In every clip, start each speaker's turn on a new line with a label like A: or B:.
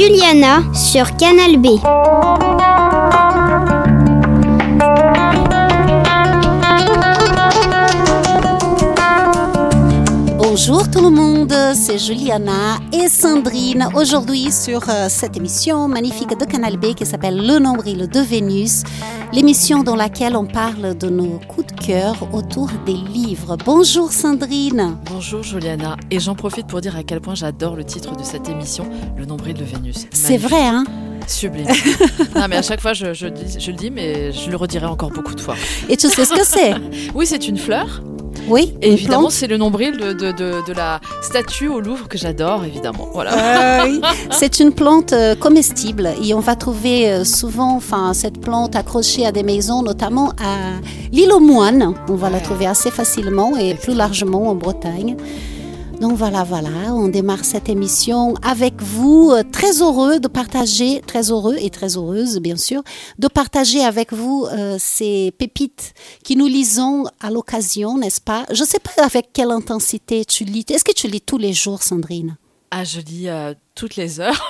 A: Juliana sur Canal B.
B: Bonjour tout le monde, c'est Juliana et Sandrine aujourd'hui sur cette émission magnifique de Canal B qui s'appelle Le Nombril de Vénus, l'émission dans laquelle on parle de nos coups de cœur autour des livres. Bonjour Sandrine.
C: Bonjour Juliana, et j'en profite pour dire à quel point j'adore le titre de cette émission, Le Nombril de Vénus.
B: C'est vrai, hein?
C: Sublime. Non mais à chaque fois je le dis, mais je le redirai encore beaucoup de fois.
B: Et tu sais ce que c'est?
C: Oui, c'est une fleur.
B: Oui,
C: et évidemment, c'est le nombril de la statue au Louvre que j'adore, évidemment. Voilà.
B: Oui. C'est une plante comestible et on va trouver souvent cette plante accrochée à des maisons, notamment à l'île aux Moines. On va la trouver assez facilement et plus largement en Bretagne. Donc voilà, on démarre cette émission avec vous, très heureux de partager, très heureux et très heureuse bien sûr, de partager avec vous ces pépites que nous lisons à l'occasion, n'est-ce pas? Je ne sais pas avec quelle intensité tu lis. Est-ce que tu lis tous les jours, Sandrine?
C: Ah, je lis toutes les heures.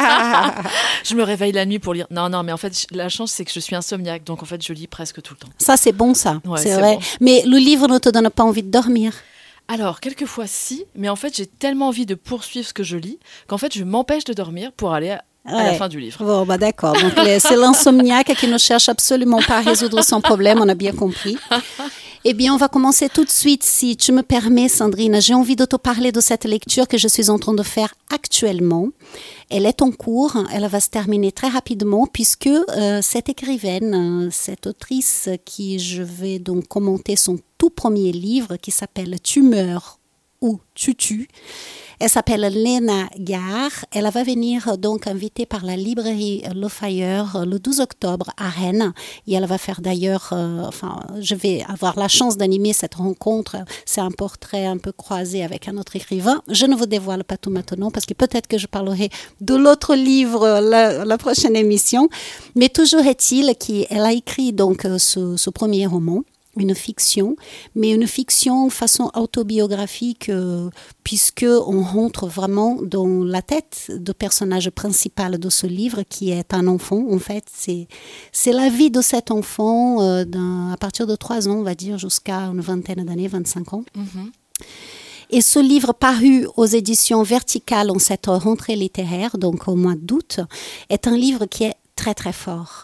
C: Je me réveille la nuit pour lire. Non, mais en fait, la chance, c'est que je suis insomniaque, donc en fait, je lis presque tout le temps.
B: Ça, c'est bon, ça.
C: Ouais,
B: c'est vrai. Bon. Mais le livre ne te donne pas envie de dormir?
C: Alors, quelquefois, si, mais en fait, j'ai tellement envie de poursuivre ce que je lis qu'en fait, je m'empêche de dormir pour aller à la fin du livre.
B: Bon, d'accord. Donc, c'est l'insomniaque qui ne cherche absolument pas à résoudre son problème, on a bien compris. Eh bien, on va commencer tout de suite, si tu me permets, Sandrine. J'ai envie de te parler de cette lecture que je suis en train de faire actuellement. Elle est en cours, elle va se terminer très rapidement puisque cette écrivaine, cette autrice qui je vais donc commenter son tout premier livre qui s'appelle « Tu meurs ou tu tues ». Elle s'appelle Léna Gare. Elle va venir donc invitée par la librairie Le Fayeur le 12 octobre à Rennes. Et elle va faire d'ailleurs, je vais avoir la chance d'animer cette rencontre. C'est un portrait un peu croisé avec un autre écrivain. Je ne vous dévoile pas tout maintenant parce que peut-être que je parlerai de l'autre livre la prochaine émission. Mais toujours est-il qu'elle a écrit donc ce premier roman. Une fiction, mais une fiction façon autobiographique puisque on rentre vraiment dans la tête du personnage principal de ce livre qui est un enfant. En fait, c'est la vie de cet enfant à partir de 3 ans, on va dire, jusqu'à une vingtaine d'années, 25 ans. Mm-hmm. Et ce livre paru aux éditions Verticales en cette rentrée littéraire, donc au mois d'août, est un livre qui est très très fort.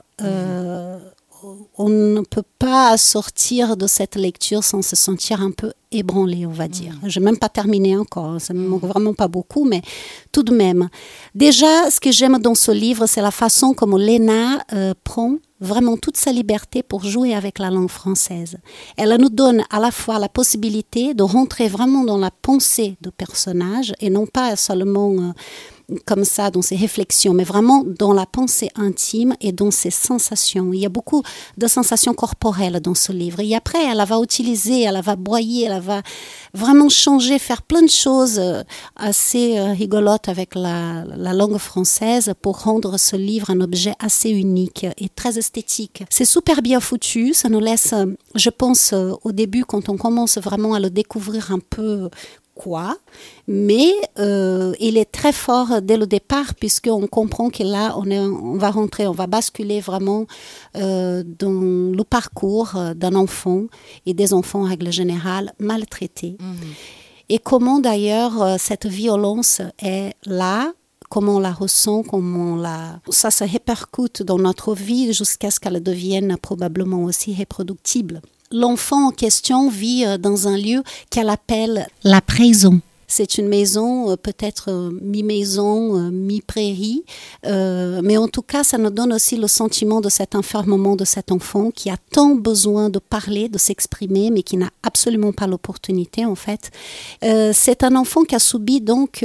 B: On ne peut pas sortir de cette lecture sans se sentir un peu ébranlé, on va dire. Je n'ai même pas terminé encore, ça ne me manque vraiment pas beaucoup, mais tout de même. Déjà, ce que j'aime dans ce livre, c'est la façon comme Léna prend vraiment toute sa liberté pour jouer avec la langue française. Elle nous donne à la fois la possibilité de rentrer vraiment dans la pensée du personnage et non pas seulement comme ça dans ses réflexions, mais vraiment dans la pensée intime et dans ses sensations. Il y a beaucoup de sensations corporelles dans ce livre. Et après, elle va utiliser, elle va broyer, elle va vraiment changer, faire plein de choses assez rigolotes avec la langue française pour rendre ce livre un objet assez unique et très esthétique. C'est super bien foutu, ça nous laisse, je pense, au début, quand on commence vraiment à le découvrir un peu mais il est très fort dès le départ puisqu'on comprend que là on va basculer vraiment dans le parcours d'un enfant et des enfants en règle générale maltraités. Et comment d'ailleurs cette violence est là, comment on la ressent, ça se répercute dans notre vie jusqu'à ce qu'elle devienne probablement aussi reproductible. L'enfant en question vit dans un lieu qu'elle appelle la prison. C'est une maison, peut-être mi-maison, mi-prairie, mais en tout cas, ça nous donne aussi le sentiment de cet enfermement de cet enfant qui a tant besoin de parler, de s'exprimer, mais qui n'a absolument pas l'opportunité, en fait. C'est un enfant qui a subi donc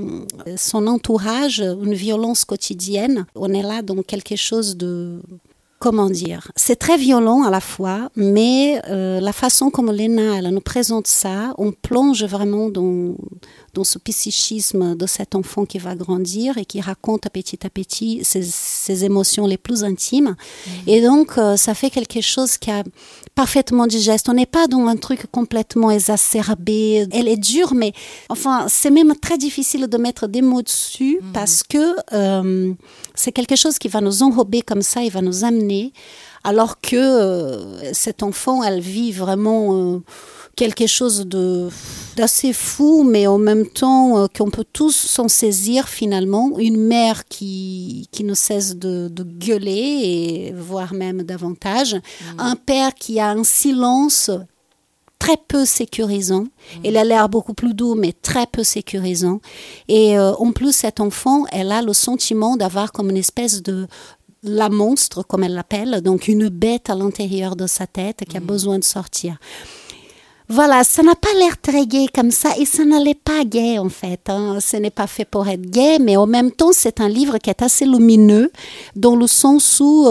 B: son entourage, une violence quotidienne. On est là dans quelque chose de comment dire, c'est très violent à la fois, mais la façon comme Léna elle nous présente ça, on plonge vraiment dans ce psychisme de cet enfant qui va grandir et qui raconte petit à petit ses émotions les plus intimes. Et donc, ça fait quelque chose qui a parfaitement digeste. On n'est pas dans un truc complètement exacerbé. Elle est dure, mais enfin, c'est même très difficile de mettre des mots dessus parce que c'est quelque chose qui va nous enrober comme ça, il va nous amener, alors que cet enfant, elle vit vraiment quelque chose d'assez fou, mais en même temps qu'on peut tous s'en saisir finalement. Une mère qui ne cesse de gueuler, et voire même davantage. Un père qui a un silence très peu sécurisant. Il a l'air beaucoup plus doux, mais très peu sécurisant. Et en plus, cet enfant, elle a le sentiment d'avoir comme une espèce de la monstre, comme elle l'appelle, donc une bête à l'intérieur de sa tête qui a besoin de sortir. Voilà, ça n'a pas l'air très gai comme ça, et ça n'allait pas gai en fait. Ce n'est pas fait pour être gai, mais en même temps, c'est un livre qui est assez lumineux, dans le sens où,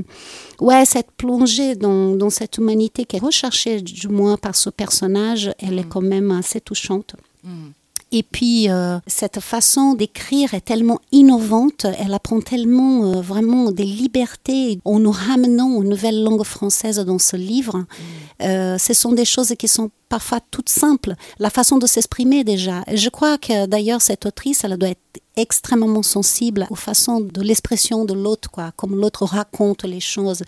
B: cette plongée dans cette humanité qui est recherchée, du moins par ce personnage, elle est quand même assez touchante. Et puis, cette façon d'écrire est tellement innovante, elle apprend tellement vraiment des libertés en nous ramenant aux nouvelles langues françaises dans ce livre. Ce sont des choses qui sont parfois toutes simples. La façon de s'exprimer déjà. Je crois que d'ailleurs cette autrice, elle doit être extrêmement sensible aux façons de l'expression de l'autre, quoi, comme l'autre raconte les choses.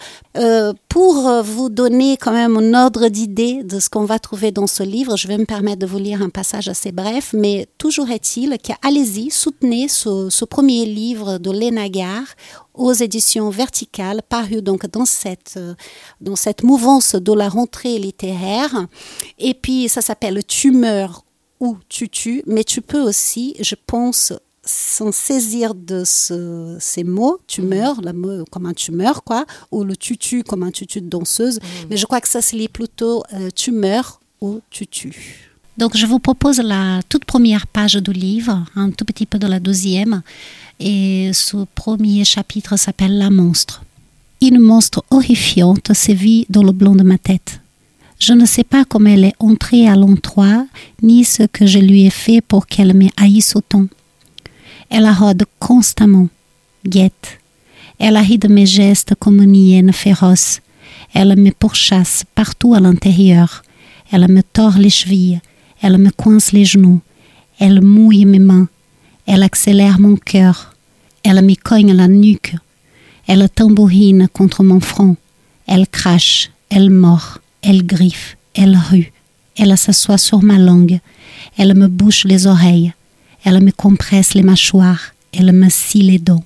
B: Pour vous donner quand même un ordre d'idée de ce qu'on va trouver dans ce livre, je vais me permettre de vous lire un passage assez bref, mais toujours est-il qu'allez-y, soutenez ce premier livre de Léna Gare aux éditions Verticales, paru donc dans cette mouvance de la rentrée littéraire. Et puis ça s'appelle Tu meurs ou tu tues, mais tu peux aussi, je pense, s'en saisir de ces mots, tu meurs, le mot comme un tumeur, quoi, ou le tutu comme un tutu de danseuse, mais je crois que ça se lit plutôt tu meurs ou tu tues. Donc je vous propose la toute première page du livre, un tout petit peu de la deuxième, et ce premier chapitre s'appelle La monstre. Une monstre horrifiante sévit dans le blanc de ma tête. Je ne sais pas comment elle est entrée à l'endroit, ni ce que je lui ai fait pour qu'elle me haïsse autant. Elle rôde constamment, guette. Elle rit de mes gestes comme une hyène féroce. Elle me pourchasse partout à l'intérieur. Elle me tord les chevilles. Elle me coince les genoux. Elle mouille mes mains. Elle accélère mon cœur. Elle me cogne la nuque. Elle tambourine contre mon front. Elle crache. Elle mord. Elle griffe. Elle rue. Elle s'assoit sur ma langue. Elle me bouche les oreilles. Elle me compresse les mâchoires, elle me scie les dents.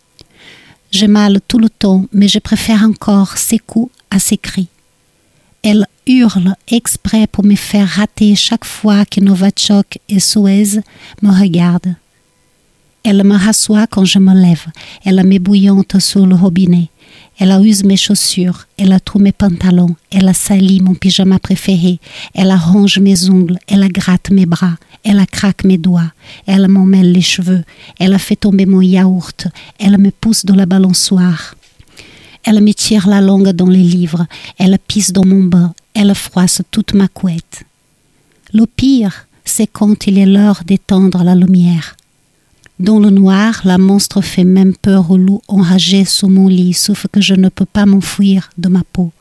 B: J'ai mal tout le temps, mais je préfère encore ses coups à ses cris. Elle hurle exprès pour me faire rater chaque fois que Novatchok et Suez me regardent. Elle me rassoit quand je me lève, elle m'ébouillante sur le robinet. Elle use mes chaussures, elle trouve mes pantalons, elle salit mon pyjama préféré, elle ronge mes ongles, elle gratte mes bras, elle craque mes doigts, elle m'emmêle les cheveux, elle fait tomber mon yaourt, elle me pousse dans la balançoire. Elle me tire la langue dans les livres, elle pisse dans mon bain, elle froisse toute ma couette. Le pire, c'est quand il est l'heure d'éteindre la lumière. Dans le noir, la monstre fait même peur au loup enragé sous mon lit, sauf que je ne peux pas m'enfuir de ma peau.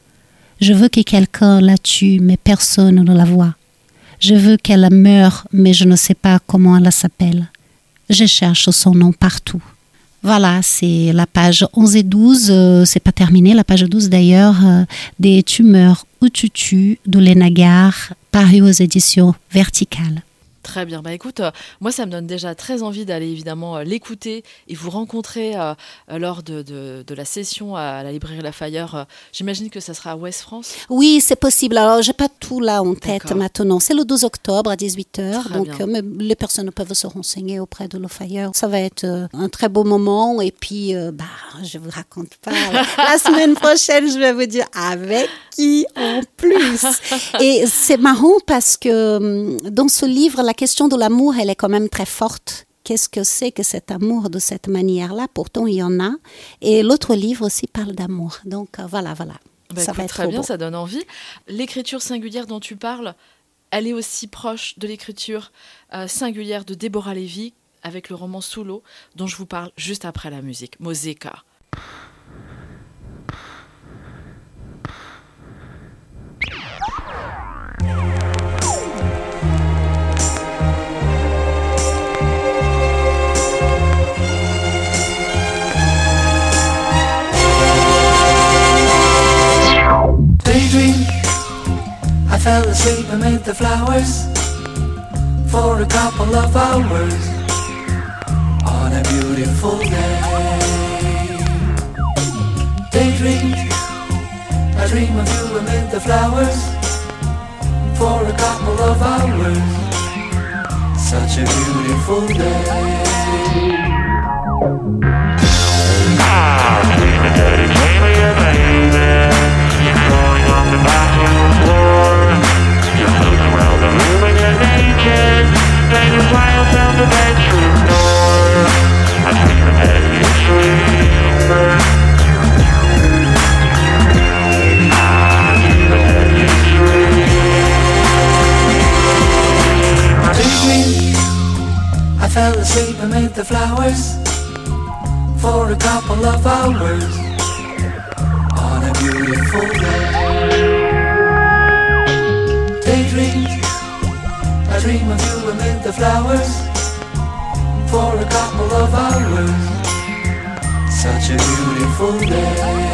B: Je veux que quelqu'un la tue, mais personne ne la voit. Je veux qu'elle meure, mais je ne sais pas comment elle s'appelle. Je cherche son nom partout. Voilà, c'est la page 11 et 12, c'est pas terminé, la page 12 d'ailleurs, des Tu meurs ou tu tues de Léna Gare, paru aux éditions Verticales.
C: Très bien. Bah écoute, moi ça me donne déjà très envie d'aller évidemment l'écouter et vous rencontrer lors de la session à la librairie Lafayette. J'imagine que ça sera à Ouest France.
B: Oui, c'est possible. Alors, j'ai pas tout là en tête
C: D'accord.
B: maintenant. C'est le 12 octobre à 18h.
C: Très
B: Donc, les personnes peuvent se renseigner auprès de Lafayette. Ça va être un très beau moment. Et puis, je vous raconte pas. La semaine prochaine, je vais vous dire avec qui en plus. Et c'est marrant parce que dans ce livre, la question de l'amour, elle est quand même très forte, qu'est-ce que c'est que cet amour de cette manière-là. Pourtant, il y en a. Et l'autre livre aussi parle d'amour. Donc, voilà. Ça va être
C: très bien,
B: beau.
C: ça donne envie. L'écriture singulière dont tu parles, elle est aussi proche de l'écriture singulière de Deborah Levy avec le roman Sous l'eau, dont je vous parle juste après la musique. Moseka.
D: Daydream, I fell asleep amid the flowers for a couple of hours on a beautiful day. Daydream, I dream of you amid the flowers for a couple of hours. Such a beautiful day. I fell asleep amid the flowers for a couple of hours on a beautiful day. Daydream, I dream of you amid the flowers for a couple of hours. Such a beautiful day.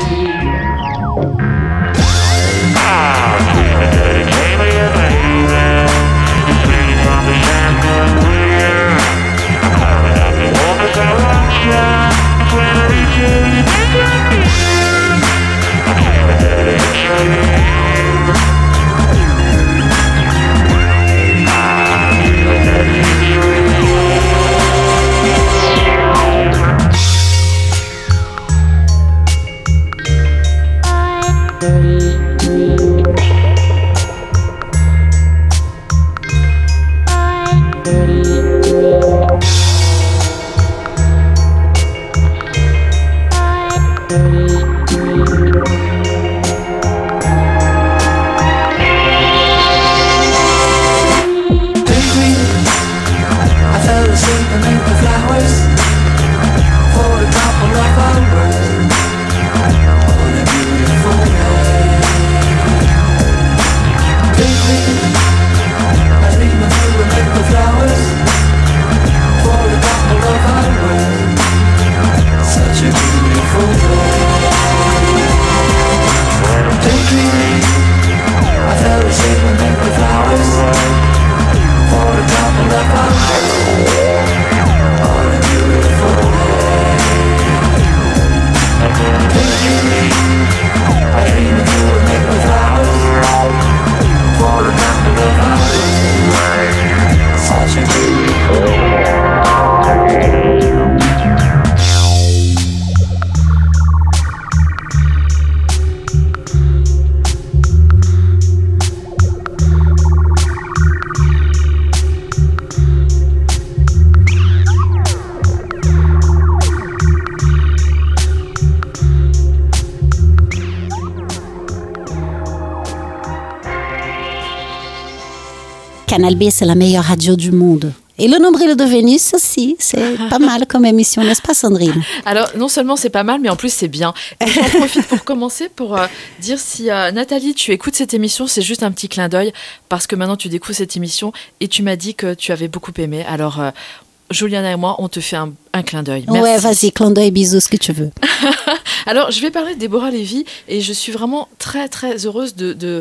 B: Canal B, c'est la meilleure radio du monde. Et le nombril de Vénus aussi, c'est pas mal comme émission, n'est-ce pas Sandrine?
C: Alors, non seulement c'est pas mal, mais en plus c'est bien. Et j'en profite pour commencer pour dire si Nathalie, tu écoutes cette émission, c'est juste un petit clin d'œil, parce que maintenant tu découvres cette émission et tu m'as dit que tu avais beaucoup aimé. Alors, Juliana et moi, on te fait un clin d'œil. Merci.
B: Ouais, vas-y, clin d'œil, bisous, ce que tu veux.
C: Alors, je vais parler de Deborah Levy et je suis vraiment très, très heureuse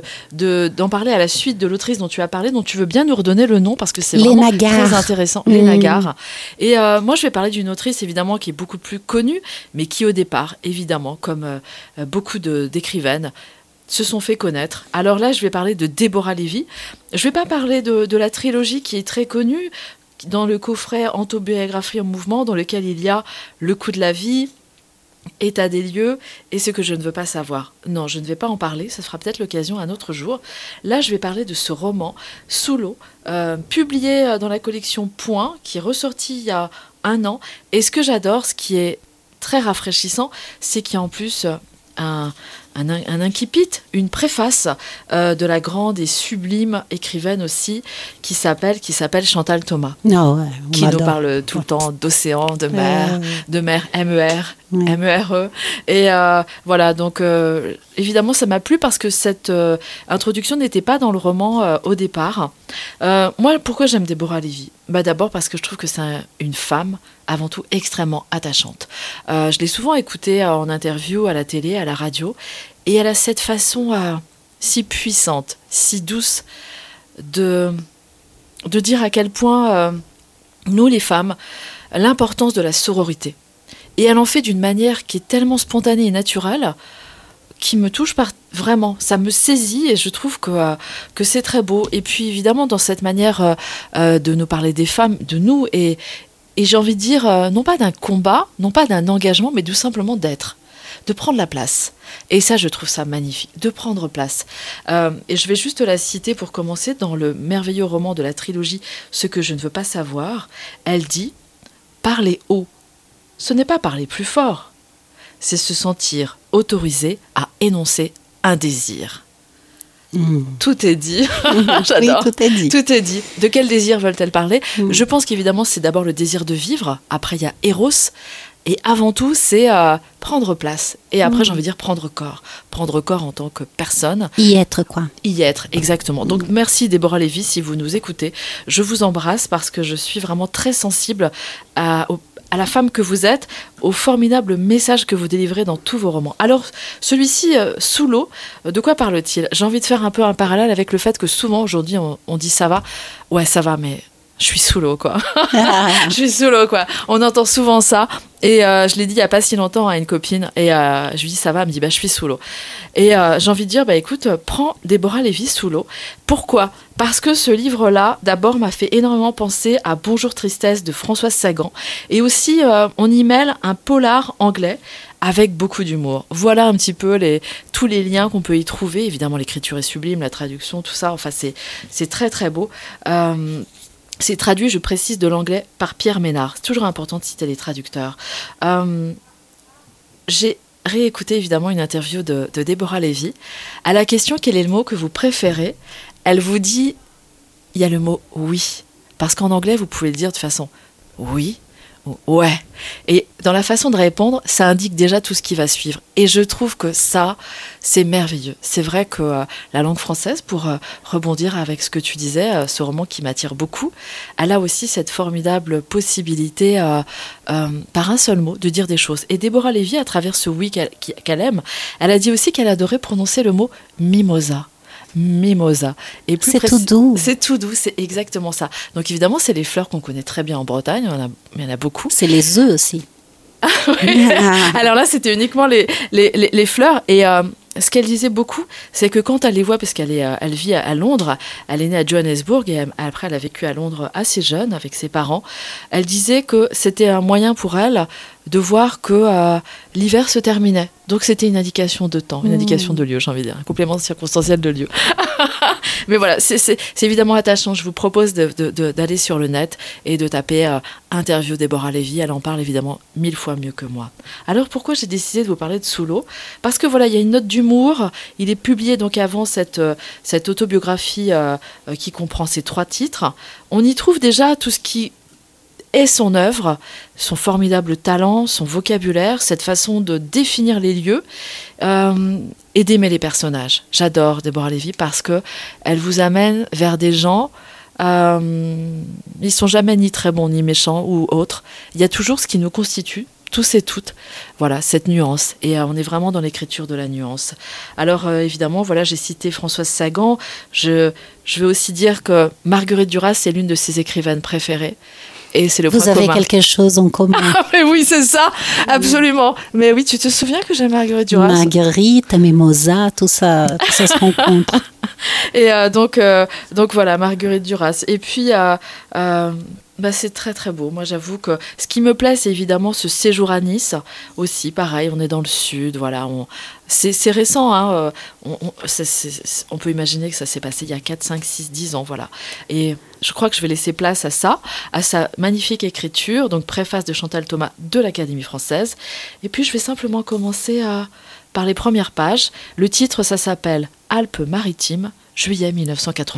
C: d'en parler à la suite de l'autrice dont tu as parlé, dont tu veux bien nous redonner le nom parce que c'est vraiment très intéressant. Léna Gare. Et moi, je vais parler d'une autrice, évidemment, qui est beaucoup plus connue, mais qui, au départ, évidemment, comme beaucoup d'écrivaines, se sont fait connaître. Alors là, je vais parler de Deborah Levy. Je ne vais pas parler de la trilogie qui est très connue, dans le coffret Autobiographie en mouvement, dans lequel il y a Le coup de la vie, état des lieux et ce que je ne veux pas savoir. Non, je ne vais pas en parler, ça sera peut-être l'occasion un autre jour. Là, je vais parler de ce roman, Sous l'eau, publié dans la collection Point, qui est ressorti il y a 1 an. Et ce que j'adore, ce qui est très rafraîchissant, c'est qu'il y a en plus un incipit, une préface de la grande et sublime écrivaine aussi, qui s'appelle Chantal Thomas, qui nous parle tout le temps d'océan, de mer, M-E-R, M-E-R-E. Et voilà, donc évidemment, ça m'a plu parce que cette introduction n'était pas dans le roman au départ. Moi, pourquoi j'aime Déborah Lévy ? D'abord parce que je trouve que c'est une femme avant tout extrêmement attachante. Je l'ai souvent écoutée en interview, à la télé, à la radio, et elle a cette façon si puissante, si douce de dire à quel point nous, les femmes, l'importance de la sororité. Et elle en fait d'une manière qui est tellement spontanée et naturelle, qui me touche vraiment, ça me saisit et je trouve que c'est très beau. Et puis évidemment dans cette manière de nous parler des femmes, de nous, et j'ai envie de dire non pas d'un combat, non pas d'un engagement, mais tout simplement d'être, de prendre la place. Et ça, je trouve ça magnifique, de prendre place. Et je vais juste la citer pour commencer, dans le merveilleux roman de la trilogie « Ce que je ne veux pas savoir », elle dit « Parler haut, ce n'est pas parler plus fort, c'est se sentir autorisé à énoncer un désir. » Tout est dit. J'adore.
B: Oui, tout est dit.
C: Tout est dit. De quel désir veulent-elles parler ? Je pense qu'évidemment, c'est d'abord le désir de vivre. Après, il y a Eros. Et avant tout, c'est prendre place. Et après, j'ai envie de dire prendre corps. Prendre corps en tant que personne.
B: Y être, quoi.
C: Y être, exactement. Donc, merci Déborah Lévy, si vous nous écoutez. Je vous embrasse parce que je suis vraiment très sensible à la femme que vous êtes, au formidable message que vous délivrez dans tous vos romans. Alors, celui-ci, Sous l'eau, de quoi parle-t-il ? J'ai envie de faire un peu un parallèle avec le fait que souvent, aujourd'hui, on dit ça va. Ouais, ça va, mais je suis sous l'eau, quoi. Je suis sous l'eau, quoi. On entend souvent ça. Et je l'ai dit il n'y a pas si longtemps à une copine. Et je lui dis, ça va ? Elle me dit, je suis sous l'eau. Et j'ai envie de dire, écoute, prends Déborah Lévy, Sous l'eau. Pourquoi ? Parce que ce livre-là, d'abord, m'a fait énormément penser à Bonjour Tristesse de Françoise Sagan. Et aussi, on y mêle un polar anglais avec beaucoup d'humour. Voilà un petit peu tous les liens qu'on peut y trouver. Évidemment, l'écriture est sublime, la traduction, tout ça. Enfin, c'est très, très beau. C'est traduit, je précise, de l'anglais par Pierre Ménard. C'est toujours important de citer les traducteurs. J'ai réécouté évidemment une interview de Déborah Lévy. À la question « Quel est le mot que vous préférez ?», elle vous dit « Il y a le mot « oui ». Parce qu'en anglais, vous pouvez le dire de façon « oui » ou « ouais ». Et dans la façon de répondre, ça indique déjà tout ce qui va suivre. Et je trouve que ça, c'est merveilleux. C'est vrai que la langue française, pour rebondir avec ce que tu disais, ce roman qui m'attire beaucoup, elle a aussi cette formidable possibilité, par un seul mot, de dire des choses. Et Déborah Lévy, à travers ce « oui » qu'elle aime, elle a dit aussi qu'elle adorait prononcer le mot « mimosa ». Mimosa. Et plus
B: tout doux.
C: C'est tout doux, c'est exactement ça. Donc évidemment, c'est les fleurs qu'on connaît très bien en Bretagne, il y en a beaucoup.
B: C'est les œufs aussi.
C: Ouais. Alors là, c'était uniquement les fleurs. Et ce qu'elle disait beaucoup, c'est que quand elle les voit, parce elle vit à Londres, elle est née à Johannesburg et après elle a vécu à Londres assez jeune avec ses parents, elle disait que c'était un moyen pour elle de voir que l'hiver se terminait. Donc c'était une indication de temps, une indication de lieu, j'ai envie de dire, un complément circonstanciel de lieu. Mais voilà, c'est évidemment attachant. Je vous propose d'aller sur le net et de taper interview Déborah Lévy. Elle en parle évidemment 1000 fois mieux que moi. Alors pourquoi j'ai décidé de vous parler de Sous l'eau ? Parce que voilà, il y a une note d'humour. Il est publié donc avant cette autobiographie qui comprend ces 3 titres. On y trouve déjà tout ce qui est son œuvre, son formidable talent, son vocabulaire, cette façon de définir les lieux et d'aimer les personnages. J'adore Déborah Lévy parce que elle vous amène vers des gens, ils sont jamais ni très bons ni méchants ou autres. Il y a toujours ce qui nous constitue, tous et toutes, voilà, cette nuance. Et on est vraiment dans l'écriture de la nuance. Alors évidemment, voilà, j'ai cité Françoise Sagan. Je veux aussi dire que Marguerite Duras, c'est l'une de ses écrivaines préférées. Et c'est le
B: Vous avez
C: commun.
B: quelque chose en commun.
C: Ah, mais oui, c'est ça, absolument. Mais oui, tu te souviens que j'aime Marguerite Duras ?
B: Marguerite, Mimosa, tout ça se rencontre.
C: Et donc voilà, Marguerite Duras. Et puis, c'est très très beau. Moi, j'avoue que ce qui me plaît, c'est évidemment ce séjour à Nice aussi. Pareil, on est dans le sud. Voilà, c'est récent. Hein, on peut imaginer que ça s'est passé il y a 4, 5, 6, 10 ans. Voilà. Et je crois que je vais laisser place à ça, à sa magnifique écriture. Donc, préface de Chantal Thomas de l'Académie française. Et puis, je vais simplement commencer par les premières pages. Le titre, ça s'appelle « Alpes-Maritimes, juillet 1994 ».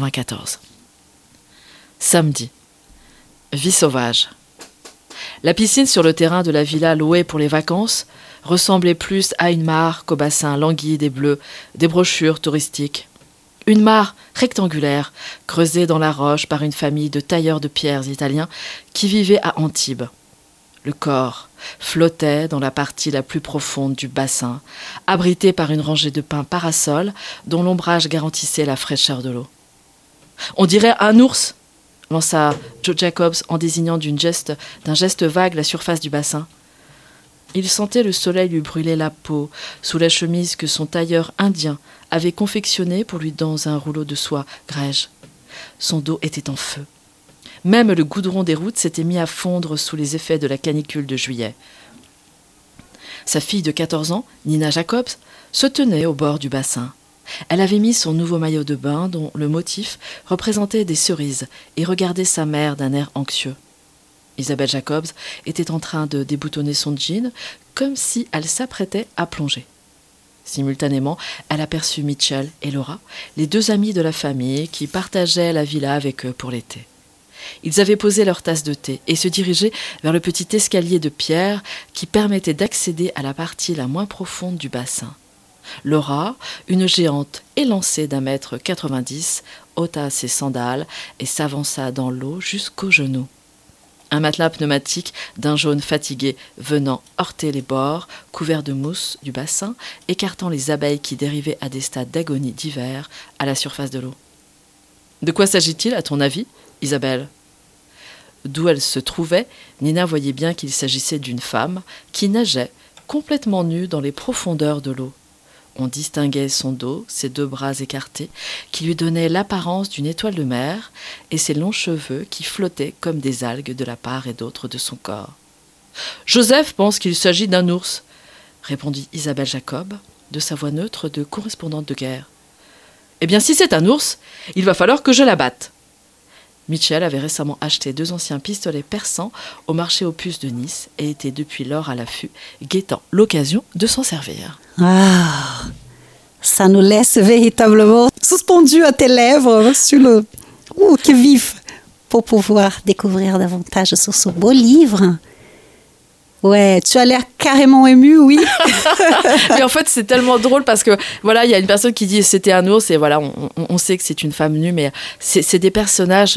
C: Samedi. Vie sauvage. La piscine sur le terrain de la villa louée pour les vacances ressemblait plus à une mare qu'au bassin languide et bleu des brochures touristiques. Une mare rectangulaire, creusée dans la roche par une famille de tailleurs de pierres italiens qui vivaient à Antibes. Le corps flottait dans la partie la plus profonde du bassin, abrité par une rangée de pins parasols dont l'ombrage garantissait la fraîcheur de l'eau. « On dirait un ours !» lança Joe Jacobs en désignant d'un geste vague la surface du bassin. Il sentait le soleil lui brûler la peau sous la chemise que son tailleur indien avait confectionnée pour lui dans un rouleau de soie grège. Son dos était en feu. Même le goudron des routes s'était mis à fondre sous les effets de la canicule de juillet. Sa fille de 14 ans, Nina Jacobs, se tenait au bord du bassin. Elle avait mis son nouveau maillot de bain dont le motif représentait des cerises et regardait sa mère d'un air anxieux. Isabelle Jacobs était en train de déboutonner son jean comme si elle s'apprêtait à plonger. Simultanément, elle aperçut Mitchell et Laura, les 2 amis de la famille qui partageaient la villa avec eux pour l'été. Ils avaient posé leur tasse de thé et se dirigeaient vers le petit escalier de pierre qui permettait d'accéder à la partie la moins profonde du bassin. Laura, une géante élancée d'1,90 m, ôta ses sandales et s'avança dans l'eau jusqu'aux genoux. Un matelas pneumatique d'un jaune fatigué venant heurter les bords, couverts de mousse du bassin, écartant les abeilles qui dérivaient à des stades d'agonie divers à la surface de l'eau. « De quoi s'agit-il, à ton avis, Isabelle ?» D'où elle se trouvait, Nina voyait bien qu'il s'agissait d'une femme qui nageait, complètement nue dans les profondeurs de l'eau. On distinguait son dos, ses 2 bras écartés, qui lui donnaient l'apparence d'une étoile de mer, et ses longs cheveux qui flottaient comme des algues de la part et d'autre de son corps. « Joseph pense qu'il s'agit d'un ours », répondit Isabelle Jacob, de sa voix neutre de correspondante de guerre. « Eh bien, si c'est un ours, il va falloir que je l'abatte. » Mitchell avait récemment acheté 2 anciens pistolets persans au marché aux puces de Nice et était depuis lors à l'affût, guettant l'occasion de s'en servir.
B: Ah, ça nous laisse véritablement suspendus à tes lèvres sur le... que vif, pour pouvoir découvrir davantage sur ce beau livre. Ouais, tu as l'air carrément ému, oui.
C: Mais en fait, c'est tellement drôle parce que voilà, il y a une personne qui dit c'était un ours et voilà, on sait que c'est une femme nue, mais c'est des personnages.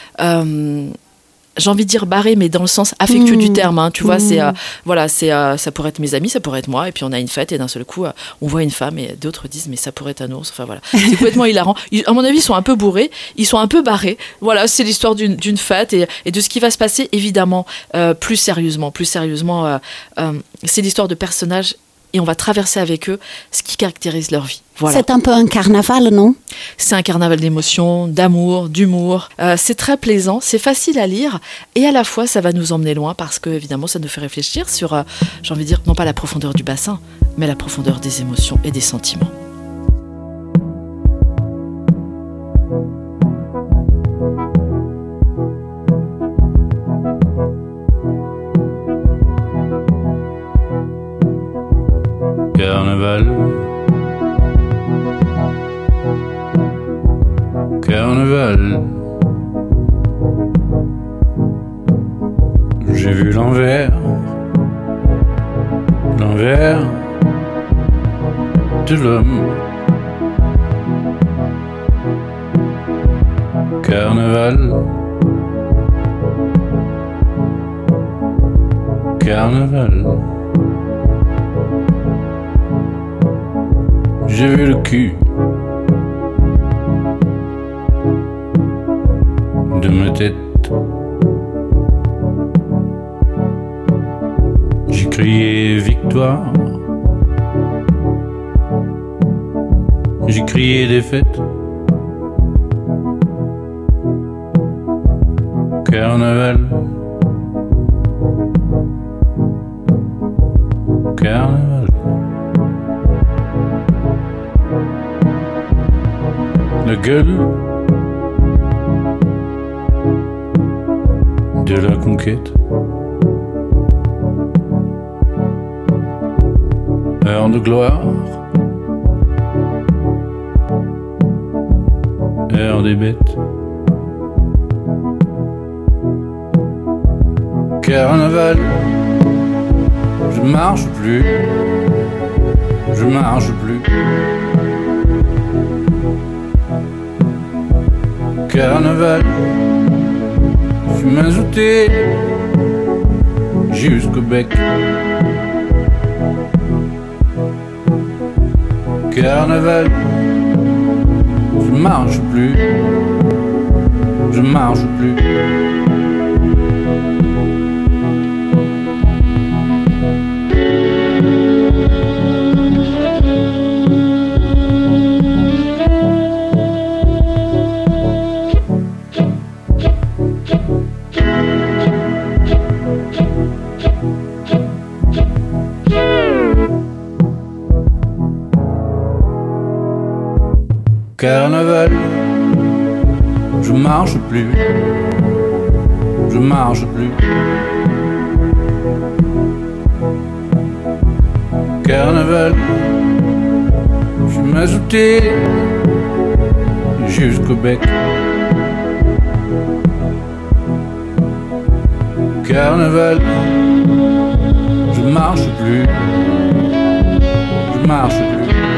C: J'ai envie de dire barré, mais dans le sens affectueux du terme. Hein, tu vois, ça pourrait être mes amis, ça pourrait être moi, et puis on a une fête et d'un seul coup, on voit une femme et d'autres disent mais ça pourrait être un ours. Enfin voilà, c'est complètement hilarant. À mon avis, ils sont un peu bourrés, ils sont un peu barrés. Voilà, c'est l'histoire d'une fête et de ce qui va se passer évidemment plus sérieusement. C'est l'histoire de personnages. Et on va traverser avec eux ce qui caractérise leur vie. Voilà.
B: C'est un peu un carnaval, non ?
C: C'est un carnaval d'émotions, d'amour, d'humour. C'est très plaisant, c'est facile à lire et à la fois ça va nous emmener loin parce que évidemment ça nous fait réfléchir sur, j'ai envie de dire, non pas la profondeur du bassin, mais la profondeur des émotions et des sentiments.
E: Carnaval, carnaval, j'ai vu l'envers de l'homme. Carnaval, carnaval. J'ai vu le cul de ma tête. J'ai crié victoire. J'ai crié défaite. Carnaval. Carnaval. La gueule de la conquête. Heure de gloire. Heure des bêtes. Carnaval. Je marche plus. Je marche plus. Carnaval. Je suis mazouté jusqu'au bec. Carnaval. Je marche plus. Je marche plus. Carnaval, je marche plus, je marche plus. Carnaval, je suis mazouté jusqu'au bec. Carnaval, je marche plus, je marche plus.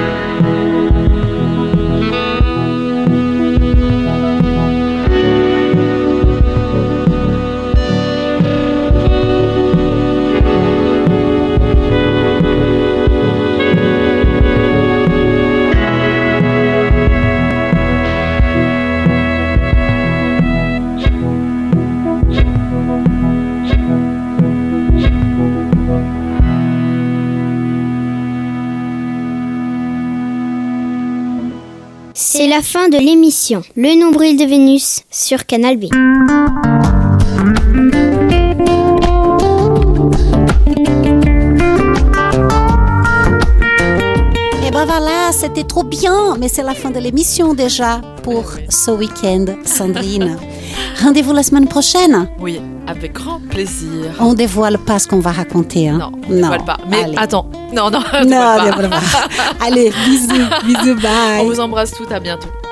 A: C'est la fin de l'émission Le Nombril de Vénus sur Canal B.
B: Et ben voilà, c'était trop bien, mais c'est la fin de l'émission déjà pour ce week-end, Sandrine. Rendez-vous la semaine prochaine.
C: Oui, avec grand plaisir.
B: On dévoile pas ce qu'on va raconter. Hein?
C: Non, on dévoile pas. Mais
B: allez.
C: attends, non,
B: Non, dévoile pas. Allez, bisous, bye.
C: On vous embrasse toutes, à bientôt.